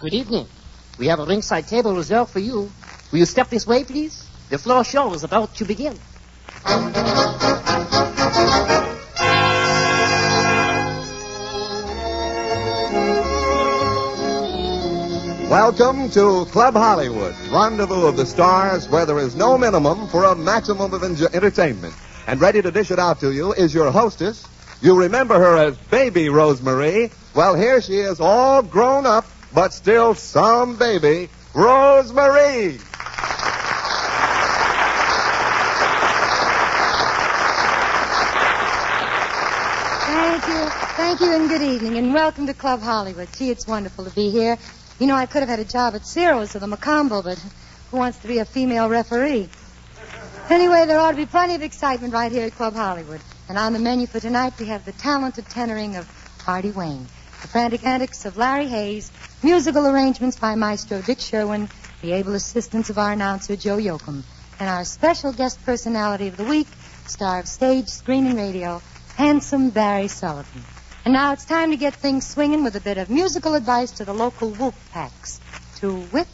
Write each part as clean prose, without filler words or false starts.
Good evening. We have a ringside table reserved for you. Will you step this way, please? The floor show is about to begin. Welcome to Club Hollywood, rendezvous of the stars where there is no minimum for a maximum of entertainment. And ready to dish it out to you is your hostess. You remember her as Baby Rosemary. Well, here she is, all grown up, but still some baby, Rosemary. Thank you, and good evening, and welcome to Club Hollywood. Gee, it's wonderful to be here. You know, I could have had a job at Ciro's or the Macombo, but who wants to be a female referee? Anyway, there ought to be plenty of excitement right here at Club Hollywood. And on the menu for tonight, we have the talented tenoring of Artie Wayne, the frantic antics of Larry Hayes, musical arrangements by Maestro Dick Sherwin, the able assistance of our announcer, Joe Yoakum, and our special guest personality of the week, star of stage, screen, and radio, handsome Barry Sullivan. And now it's time to get things swinging with a bit of musical advice to the local wolf packs. To wit...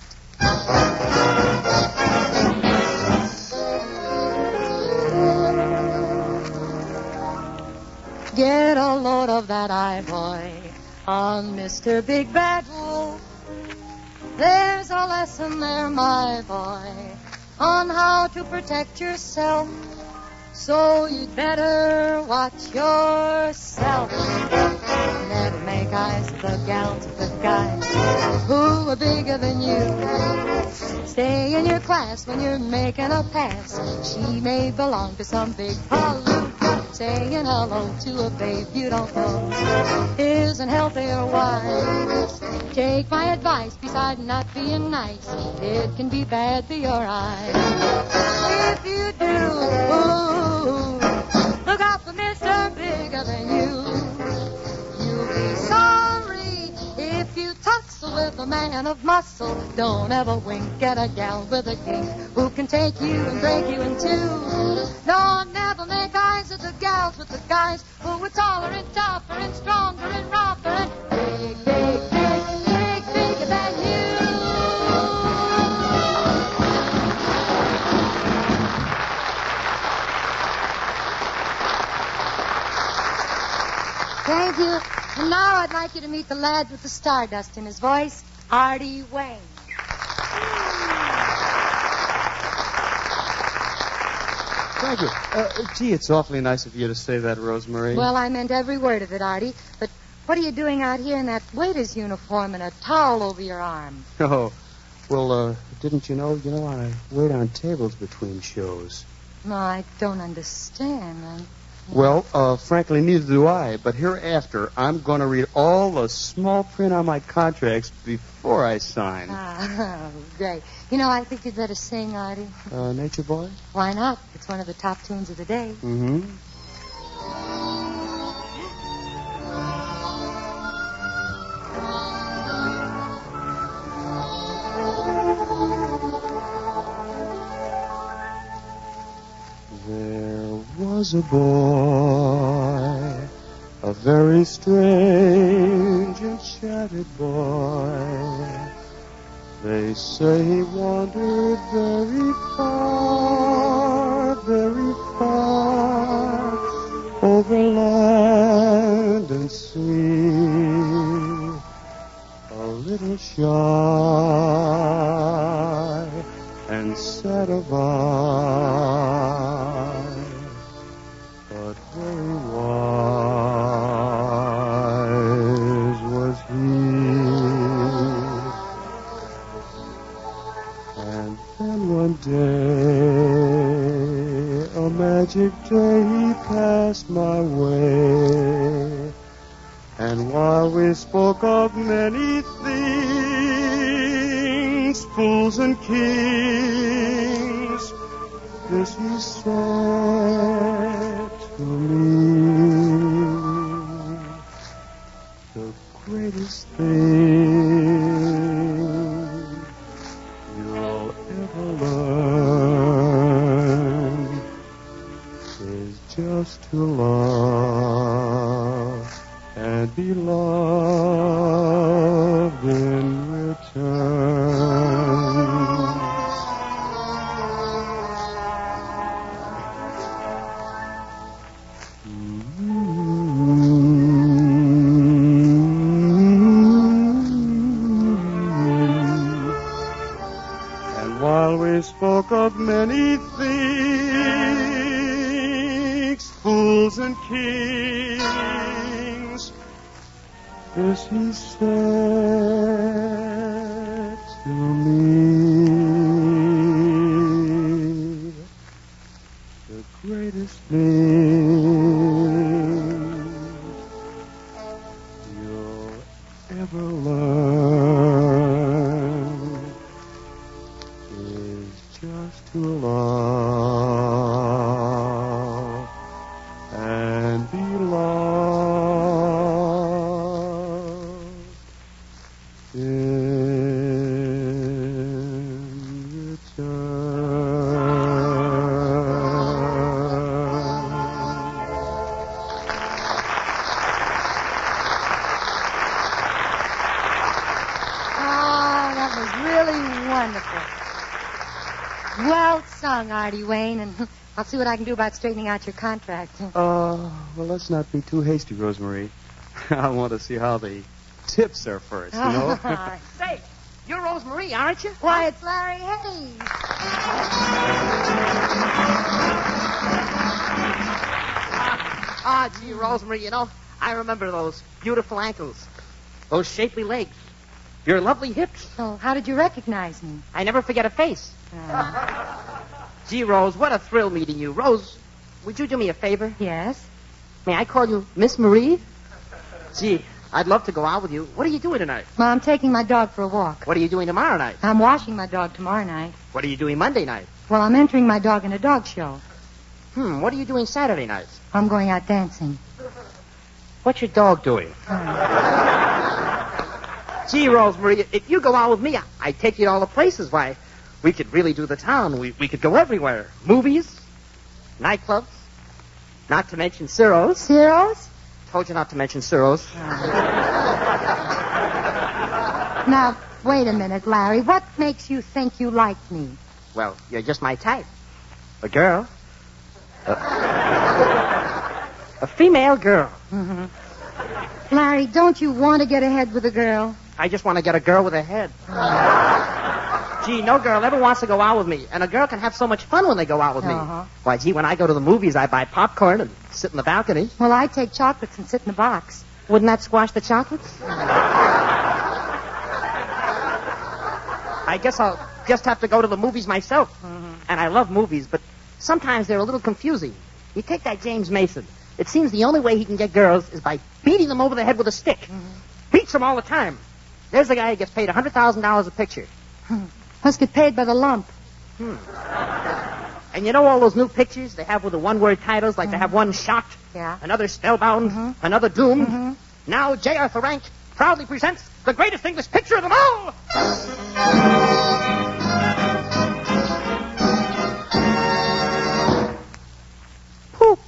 Get a load of that eye, boy, on Mr. Big Bad Wolf. There's a lesson there, my boy, on how to protect yourself. So you'd better watch yourself. Never make eyes at the gals or the guys who are bigger than you. Stay in your class when you're making a pass. She may belong to some big palooka. Saying hello to a babe you don't know isn't healthy or wise. Take my advice, besides not being nice, it can be bad for your eyes. If you do, look out for Mr. Bigger Than You. You'll be sorry if you tussle with a man of muscle. Don't ever wink at a gal with a king who can take you and break you in two. Don't never make eyes at the gals with the guys who are taller and tougher and stronger and rougher and big, big, big, big, bigger than you. Thank you. And now I'd like you to meet the lad with the stardust in his voice, Artie Wayne. Thank you. Gee, it's awfully nice of you to say that, Rosemary. Well, I meant every word of it, Artie. But what are you doing out here in that waiter's uniform and a towel over your arm? Oh, well, didn't you know? You know, I wait on tables between shows. No, I don't understand. Well, frankly, neither do I. But hereafter, I'm going to read all the small print on my contracts before I sign. Ah, great. You know, I think you'd better sing, Artie. Nature Boy? Why not? It's one of the top tunes of the day. Mm-hmm. There was a boy, a very strange, enchanted boy. They say he wandered very far, over land and sea. A little shy and sad of eye, but very wise was he. And then one day, a magic day, he passed my way. And while we spoke of many things, fools and kings, this he said to me: the greatest thing you'll ever learn is just to love and be loved in returns. And while we spoke of many things, fools and kings, this he said to me, the greatest thing you'll ever learn is just to love and be loved in That was really wonderful. Well sung, Artie Wayne, and I'll see what I can do about straightening out your contract. Well, let's not be too hasty, Rosemary. I want to see how the tips are first, you know? Say, you're Rosemarie, aren't you? Why, it's Larry Hayes. Gee, Rosemarie, you know, I remember those beautiful ankles, those shapely legs, your lovely hips. Oh, how did you recognize me? I never forget a face. Gee, Rose, what a thrill meeting you. Rose, would you do me a favor? Yes? May I call you Miss Marie? Gee, I'd love to go out with you. What are you doing tonight? Well, I'm taking my dog for a walk. What are you doing tomorrow night? I'm washing my dog tomorrow night. What are you doing Monday night? Well, I'm entering my dog in a dog show. What are you doing Saturday nights? I'm going out dancing. What's your dog doing? Gee, Rosemarie, if you go out with me, I'd take you to all the places. Why, we could really do the town. We could go everywhere. Movies, nightclubs, not to mention Ciro's. Ciro's? Told you not to mention Ciro's. Now, wait a minute, Larry. What makes you think you like me? Well, you're just my type. A girl. A female girl. Mm-hmm. Larry, don't you want to get ahead with a girl? I just want to get a girl with a head. Gee, no girl ever wants to go out with me. And a girl can have so much fun when they go out with me. Why, gee, when I go to the movies, I buy popcorn and sit in the balcony. Well, I take chocolates and sit in the box. Wouldn't that squash the chocolates? I guess I'll just have to go to the movies myself. And I love movies, but sometimes they're a little confusing. You take that James Mason. It seems the only way he can get girls is by beating them over the head with a stick. Beats them all the time. There's a guy who gets paid $100,000 a picture. Must get paid by the lump. And you know all those new pictures they have with the one-word titles, like they have one Shocked, another Spellbound, another Doomed? Now J. Arthur Rank proudly presents the greatest English picture of them all! Poop.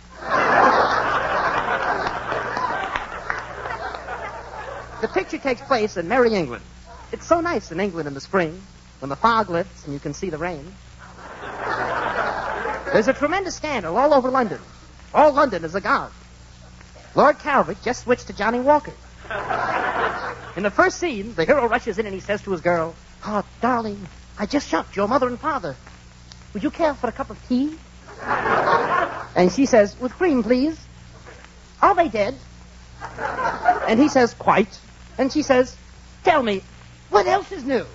The picture takes place in merry England. It's so nice in England in the spring, when the fog lifts and you can see the rain. There's a tremendous scandal all over London. All London is agog. Lord Calvert just switched to Johnny Walker. In the first scene, the hero rushes in and he says to his girl, "Oh, darling, I just shocked your mother and father. Would you care for a cup of tea?" And she says, "With cream, please." "Are they dead?" And he says, "Quite." And she says, "Tell me, what else is new?"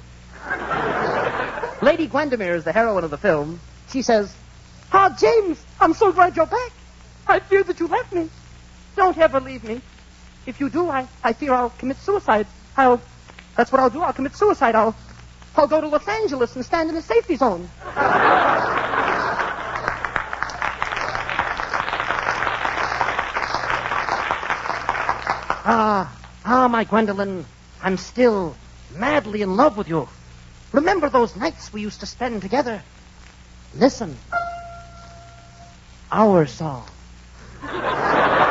Lady Gwendolyn is the heroine of the film. She says, "Ah, James, I'm so glad you're back. I feared that you left me. Don't ever leave me. If you do, I fear I'll commit suicide. That's what I'll do. I'll commit suicide. I'll go to Los Angeles and stand in a safety zone." My Gwendolyn, I'm still madly in love with you. Remember those nights we used to spend together? Listen. Our song.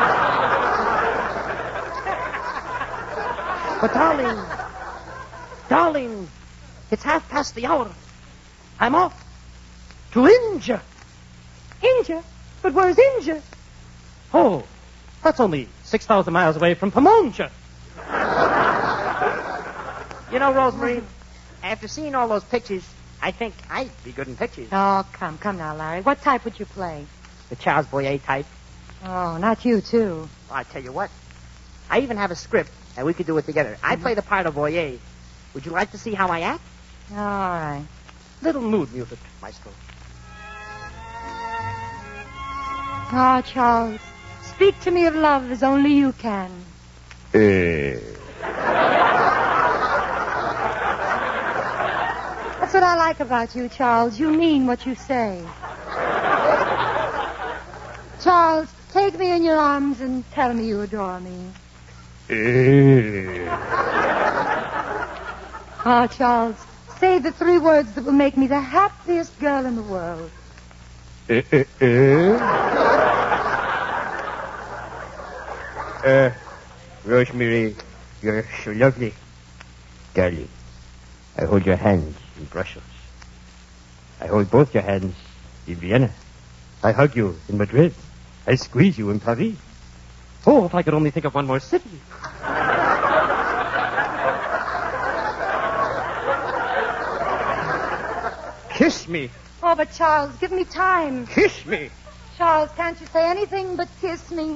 But Darling, it's 1:30. I'm off to India. India? But where's India? Oh, that's only 6,000 miles away from Pamonja. You know, Rosemary, after seeing all those pictures, I think I'd be good in pictures. Oh, come now, Larry. What type would you play? The Charles Boyer type. Oh, not you, too. Well, I tell you what, I even have a script, and we could do it together. I play the part of Boyer. Would you like to see how I act? All right. Little mood music, Maestro. Oh, Charles, speak to me of love as only you can. That's what I like about you, Charles. You mean what you say. Charles, take me in your arms and tell me you adore me. Oh, Charles, say the 3 words that will make me the happiest girl in the world. Rosemary, you're so lovely. Darling, I hold your hands in Brussels. I hold both your hands in Vienna. I hug you in Madrid. I squeeze you in Paris. Oh, if I could only think of one more city. Kiss me. Oh, but Charles, give me time. Kiss me. Charles, can't you say anything but kiss me?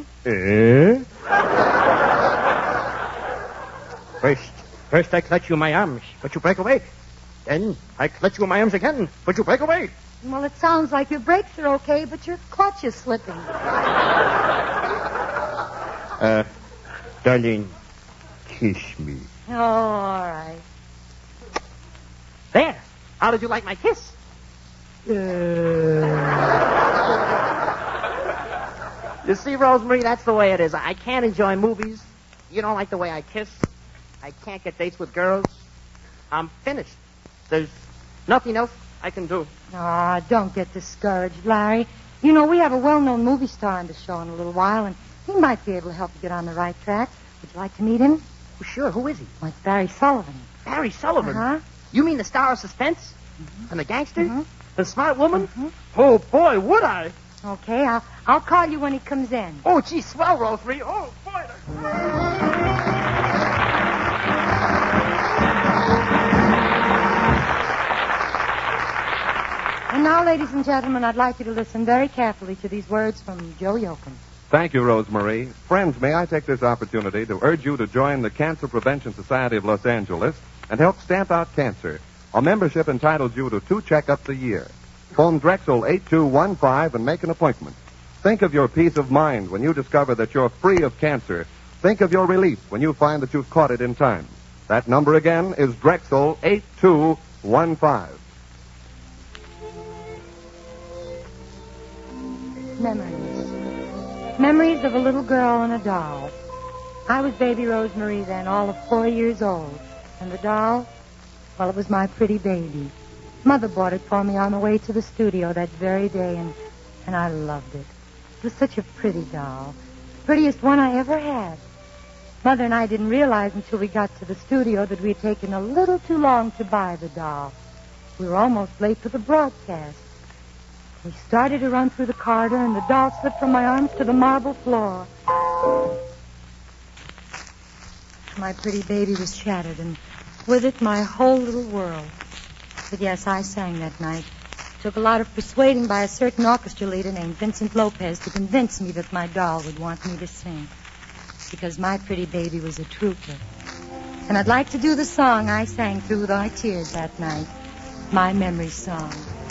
First I clutch you in my arms, but you break away. Then I clutch you in my arms again, but you break away. Well, it sounds like your brakes are okay, but your clutch is slipping. Darling, kiss me. Oh, all right. There. How did you like my kiss? You see, Rosemary, that's the way it is. I can't enjoy movies. You don't like the way I kiss. I can't get dates with girls. I'm finished. There's nothing else I can do. Oh, don't get discouraged, Larry. You know, we have a well-known movie star on the show in a little while, and he might be able to help you get on the right track. Would you like to meet him? Well, sure, who is he? Well, it's Barry Sullivan. Barry Sullivan? Uh-huh. You mean the star of Suspense? Mm-hmm. And the gangster? Mm-hmm. The smart woman? Mm-hmm. Oh, boy, would I. Okay, I'll call you when he comes in. Oh, gee, swell, Rosemary. Oh, boy. And now, ladies and gentlemen, I'd like you to listen very carefully to these words from Joe Yoakum. Thank you, Rosemary. Friends, may I take this opportunity to urge you to join the Cancer Prevention Society of Los Angeles and help stamp out cancer. A membership entitles you to 2 checkups a year. Phone Drexel 8215 and make an appointment. Think of your peace of mind when you discover that you're free of cancer. Think of your relief when you find that you've caught it in time. That number again is Drexel 8215. Memories. Memories of a little girl and a doll. I was baby Rosemary then, all of 4 years old. And the doll, well, it was my pretty baby. Mother bought it for me on the way to the studio that very day, and I loved it. It was such a pretty doll. The prettiest one I ever had. Mother and I didn't realize until we got to the studio that we had taken a little too long to buy the doll. We were almost late for the broadcast. We started to run through the corridor, and the doll slipped from my arms to the marble floor. My pretty baby was shattered, and with it, my whole little world. But yes, I sang that night. It took a lot of persuading by a certain orchestra leader named Vincent Lopez to convince me that my doll would want me to sing. Because my pretty baby was a trooper. And I'd like to do the song I sang through my tears that night. My memory song.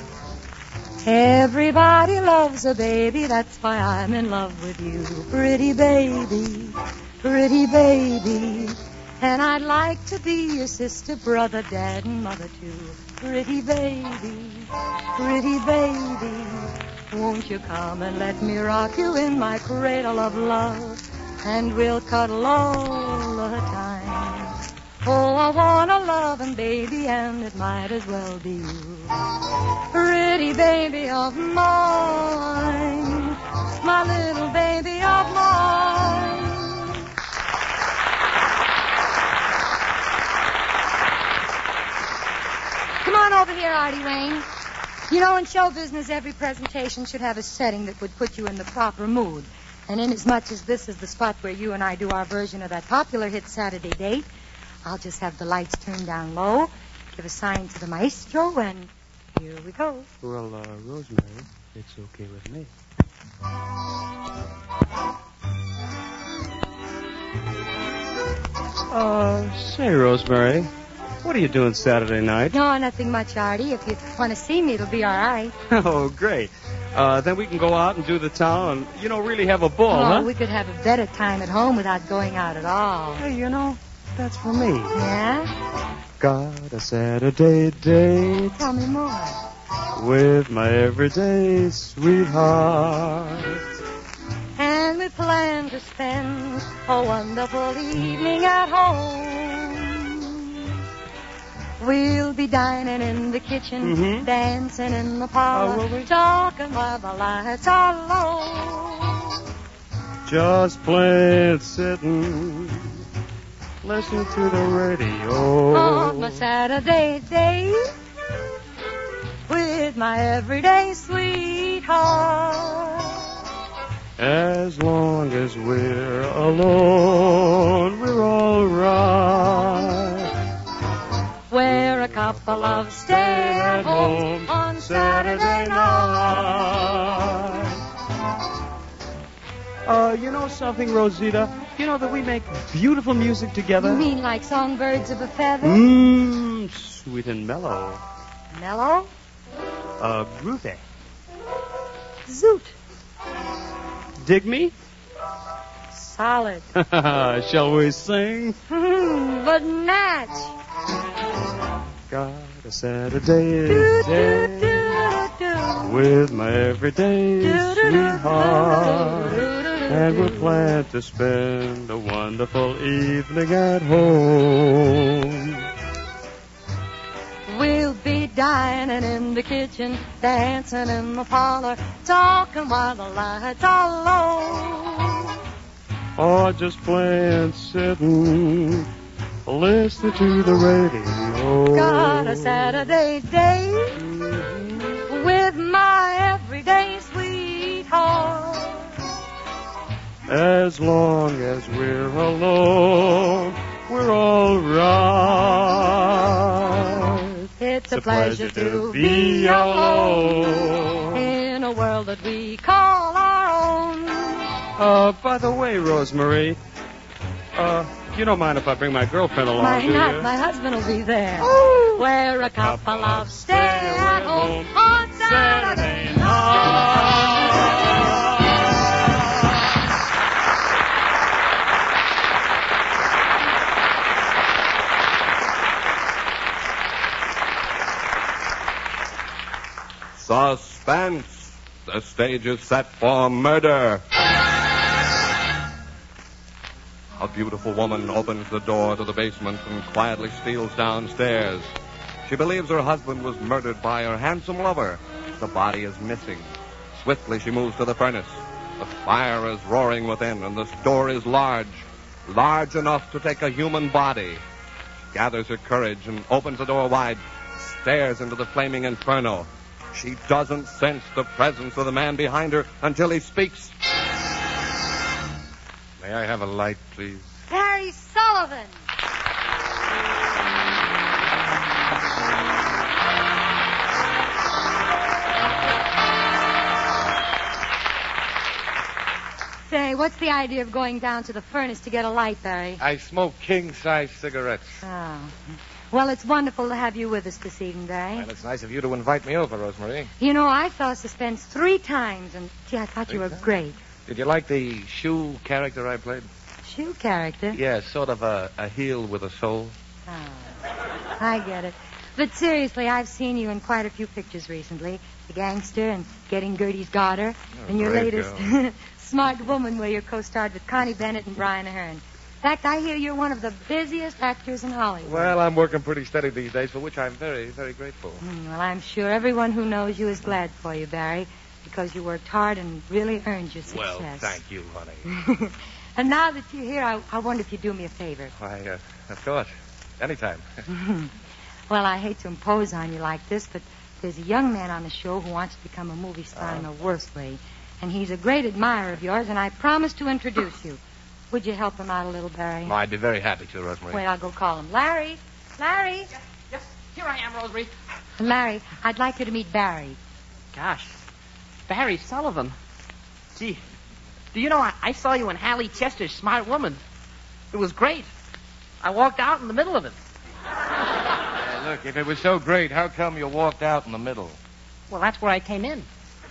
Everybody loves a baby, that's why I'm in love with you. Pretty baby, pretty baby. And I'd like to be your sister, brother, dad, and mother, too. Pretty baby, pretty baby. Won't you come and let me rock you in my cradle of love? And we'll cuddle all the time. Oh, I want a loving baby, and it might as well be you. Pretty baby of mine, my little baby of mine. on over here, Artie Wayne. You know, in show business, every presentation should have a setting that would put you in the proper mood. And inasmuch as this is the spot where you and I do our version of that popular hit Saturday Date, I'll just have the lights turned down low, give a sign to the maestro, and here we go. Well, Rosemary, it's okay with me. Say, Rosemary, what are you doing Saturday night? No, nothing much, Artie. If you want to see me, it'll be all right. Oh, great. Then we can go out and do the town and, really have a ball, Oh, huh? we could have a better time at home without going out at all. Hey, that's for me. Yeah? Got a Saturday date Tell me more. with my everyday sweetheart. And we plan to spend a wonderful evening at home. We'll be dining in the kitchen, dancing in the parlor, will we? talking while the lights are low. Just plain sitting, listening to the radio. On my Saturday date with my everyday sweetheart. As long as we're alone, we're all right. We're a couple of stay-at-homes on Saturday night. You know something, Rosita? You know that we make beautiful music together? You mean like songbirds of a feather? Sweet and mellow. Mellow? Groovy. Zoot. Dig me? Solid. Shall we sing? But natch. Got a Saturday Do-do-do-do-do. with my everyday sweetheart. And we'll plan to spend a wonderful evening at home. We'll be dining in the kitchen, dancing in the parlor, talking while the lights are low. Or just plain sitting, listening to the radio. Got a Saturday date with my everyday sweetheart. As long as we're alone, we're all right. It's a pleasure to be alone in a world that we call our own. By the way, Rosemary, you don't mind if I bring my girlfriend along, Why do not? you? My husband will be there. We're a couple of stay-at-home on Saturday night. Suspense. The stage is set for murder. A beautiful woman opens the door to the basement and quietly steals downstairs. She believes her husband was murdered by her handsome lover. The body is missing. Swiftly she moves to the furnace. The fire is roaring within, and the door is large enough to take a human body. She gathers her courage and opens the door wide, stares into the flaming inferno. She doesn't sense the presence of the man behind her until he speaks. May I have a light, please? Barry Sullivan. Say, what's the idea of going down to the furnace to get a light, Barry? I smoke king-size cigarettes. Oh. Well, it's wonderful to have you with us this evening, Barry. Well, it's nice of you to invite me over, Rosemary. You know, I saw Suspense 3 times, and, gee, I thought you were great. Did you like the shoe character I played? Shoe character? Yeah, sort of a heel with a sole. Oh, I get it. But seriously, I've seen you in quite a few pictures recently. The Gangster and Getting Gertie's Daughter. And your great latest, girl. Smart Woman, where you co-starred with Connie Bennett and Brian Ahern. In fact, I hear you're one of the busiest actors in Hollywood. Well, I'm working pretty steady these days, for which I'm very, very grateful. Well, I'm sure everyone who knows you is glad for you, Barry, because you worked hard and really earned your success. Well, thank you, honey. And now that you're here, I wonder if you'd do me a favor. Why, of course. Anytime. Well, I hate to impose on you like this, but there's a young man on the show who wants to become a movie star in the worst way. And he's a great admirer of yours, and I promised to introduce you. Would you help him out a little, Barry? I'd be very happy to, Rosemary. Wait, I'll go call him. Larry! Larry! Yes, here I am, Rosemary. Larry, I'd like you to meet Barry. Gosh, Barry Sullivan. Gee, do you know, I saw you in Hallie Chester's Smart Woman. It was great. I walked out in the middle of it. Look, if it was so great, how come you walked out in the middle? Well, that's where I came in.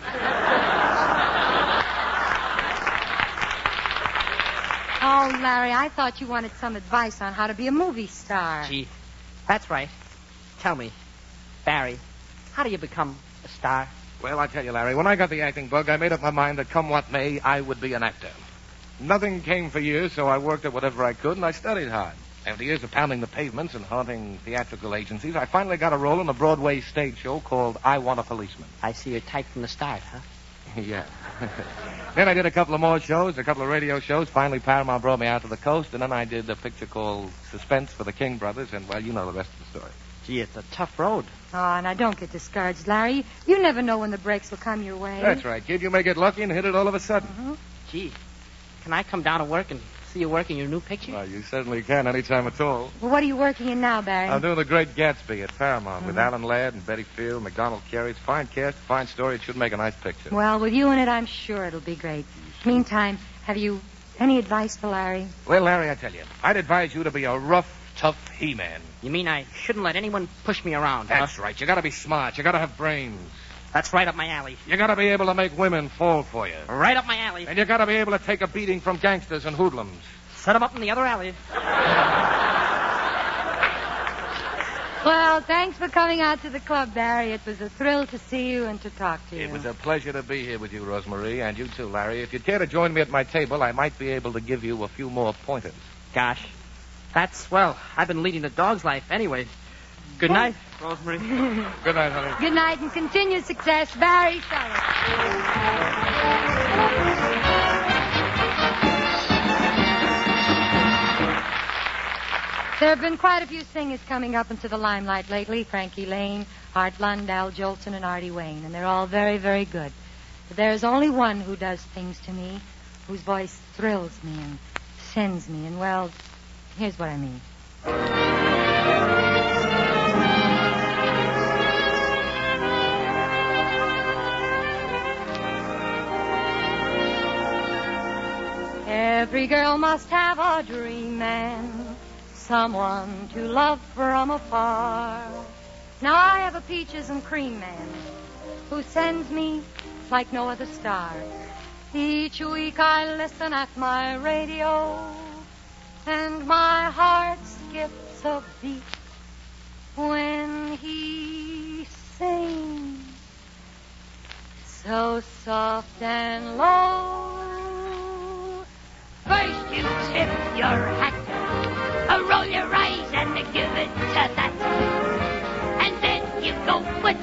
Oh, Larry, I thought you wanted some advice on how to be a movie star. Gee, that's right. Tell me, Barry, how do you become a star? Well, I tell you, Larry, when I got the acting bug, I made up my mind that come what may, I would be an actor. Nothing came for years, so I worked at whatever I could, and I studied hard. After years of pounding the pavements and haunting theatrical agencies, I finally got a role in a Broadway stage show called I Want a Policeman. I see you're tight from the start, huh? Yeah. Then I did a couple of more shows, a couple of radio shows. Finally, Paramount brought me out to the coast, and then I did a picture called Suspense for the King Brothers, and, well, you know the rest of the story. Gee, it's a tough road. Oh, now don't get discouraged, Larry. You never know when the breaks will come your way. That's right, kid. You may get lucky and hit it all of a sudden. Mm-hmm. Gee, can I come down to work and see you working your new picture? Well, you certainly can anytime at all. Well, what are you working in now, Barry? I'm doing The Great Gatsby at Paramount with Alan Ladd and Betty Field, McDonald Carey. It's a fine cast, a fine story. It should make a nice picture. Well, with you in it, I'm sure it'll be great. Meantime, have you any advice for Larry? Well, Larry, I tell you, I'd advise you to be a rough, tough He-Man. You mean I shouldn't let anyone push me around, huh? That's right. You gotta be smart. You gotta have brains. That's right up my alley. You gotta be able to make women fall for you. Right up my alley. And you gotta be able to take a beating from gangsters and hoodlums. Set 'em up in the other alley. Well, thanks for coming out to the club, Barry. It was a thrill to see you and to talk to you. It was a pleasure to be here with you, Rosemary, and you too, Larry. If you'd care to join me at my table, I might be able to give you a few more pointers. Gosh, that's swell. I've been leading a dog's life anyway. Good night, Rosemary. Good night, honey. Good night and continued success, Barry Sullivan. There have been quite a few singers coming up into the limelight lately. Frankie Lane, Art Lund, Al Jolson, and Artie Wayne. And they're all very, very good. But there's only one who does things to me, whose voice thrills me and sends me. And, well, here's what I mean. Every girl must have a dream man, someone to love from afar. Now I have a peaches and cream man who sends me like no other star. Each week I listen at my radio and my heart skips a beat when he sings so soft and low. First you tip your hat, roll your eyes and give it to that. And then you go,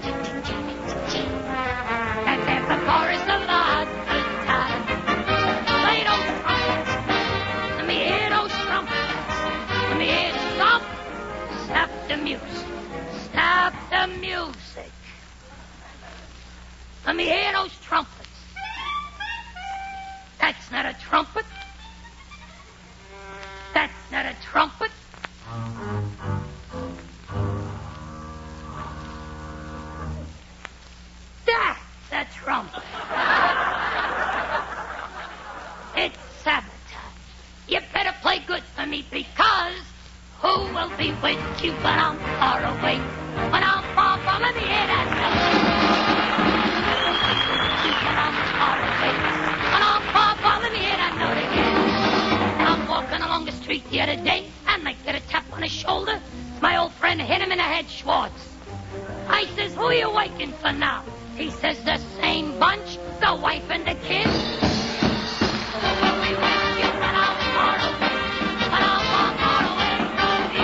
and there's the chorus of the hot good time. Play those trumpets, let me hear those trumpets, let me hear the stop, stop the music, stop the music. Let me hear those trumpets. That's not a trumpet. That's not a trumpet. That's a trumpet. It's sabotage. You better play good for me because who will be with you when I'm far away? When I'm far from the head and when I'm far away. When I'm far from the head and not again. I'm walking along the street the other day, and I get a tap on his shoulder. My old friend hit him in the head, Schwartz. I says, who are you waiting for now? He says, the same bunch, the wife and the kids. Who will be with you when I'm far away? When I'm far away from you.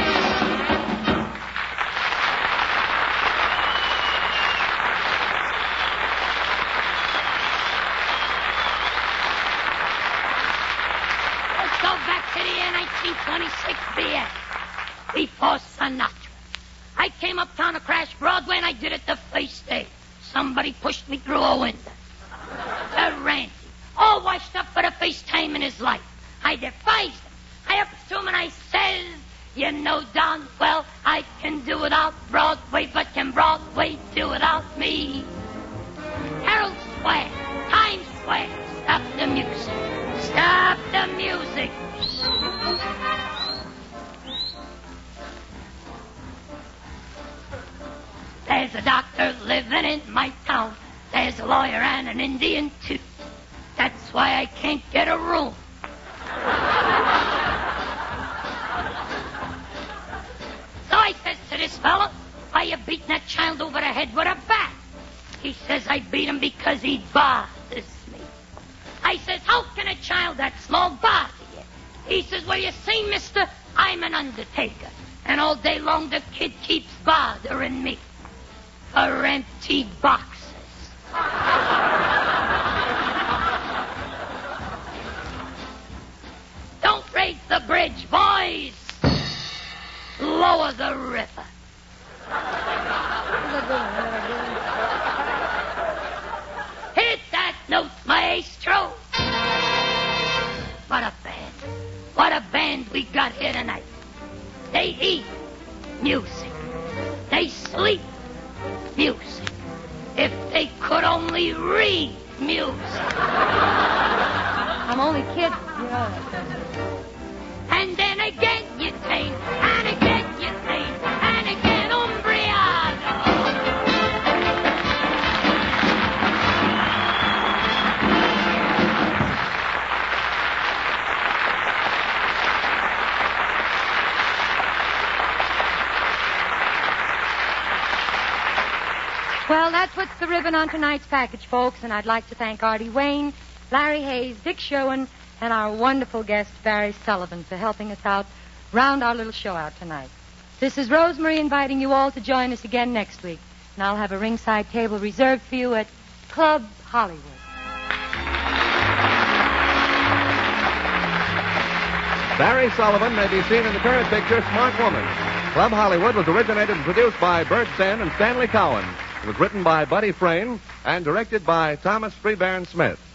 Let's go back to the year 1926 BS. Before Sinatra. I I came uptown to crash Broadway, and I did it the first day. Somebody pushed me through a window. A Randy, all washed up for the first time in his life. I defied him. I up to him and I says, you know darn well I can do without Broadway, but can Broadway do without me? Herald Square, Times Square, stop the music. Stop the music. There's a doctor living in my town. There's a lawyer and an Indian, too. That's why I can't get a room. So I says to this fella, why you beating that child over the head with a bat? He says, I beat him because he bothers me. I says, how can a child that small bother you? He says, well, you see, mister, I'm an undertaker. And all day long the kid keeps bothering me. For empty boxes. Don't raise the bridge, boys. Lower the river. Hit that note, maestro. What a band. What a band we got here tonight. They eat music. They sleep music. If they could only read music. I'm only kidding. And then again youtain, and again youtain, and again umbriado. Well, that puts the ribbon on tonight's package, folks, and I'd like to thank Artie Wayne, Larry Hayes, Dick Sherwin, and our wonderful guest, Barry Sullivan, for helping us out, round our little show out tonight. This is Rosemary inviting you all to join us again next week, and I'll have a ringside table reserved for you at Club Hollywood. Barry Sullivan may be seen in the current picture, Smart Woman. Club Hollywood was originated and produced by Bert Sten and Stanley Cowan. It was written by Buddy Frame and directed by Thomas Freebairn Smith.